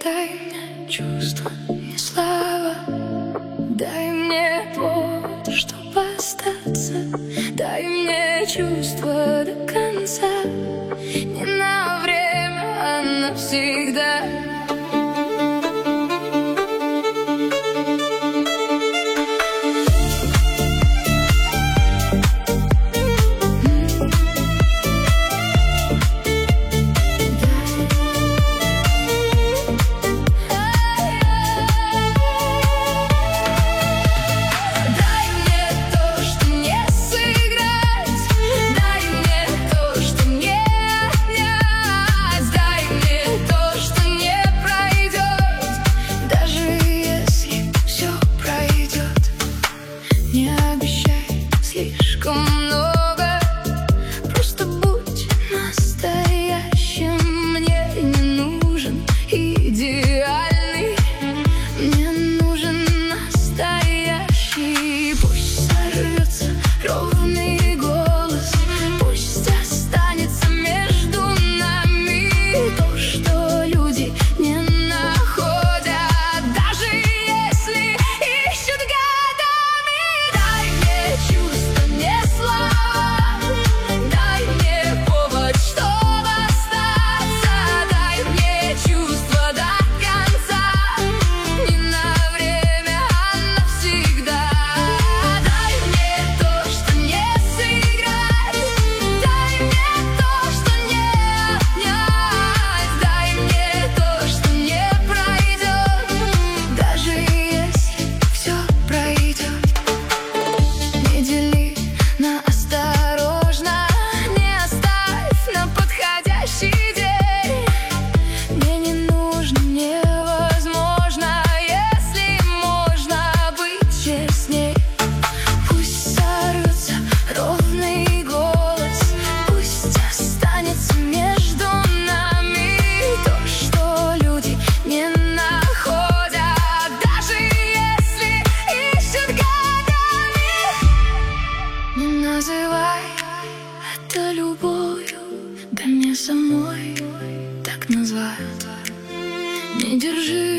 дай мне чувства, не слова. Дай мне повод, чтоб остаться. Дай мне чувства до конца. Не на время, а навсегда. Слишком много, просто будь настоящим. Мне не нужен идеальный, мне нужен настоящий. Пусть сорвется ровный голос, пусть останется между нами то, что люди не находят, даже если ищут годами. Дай мне чувство, называй это любовью, да мне самой так назвать. Не держи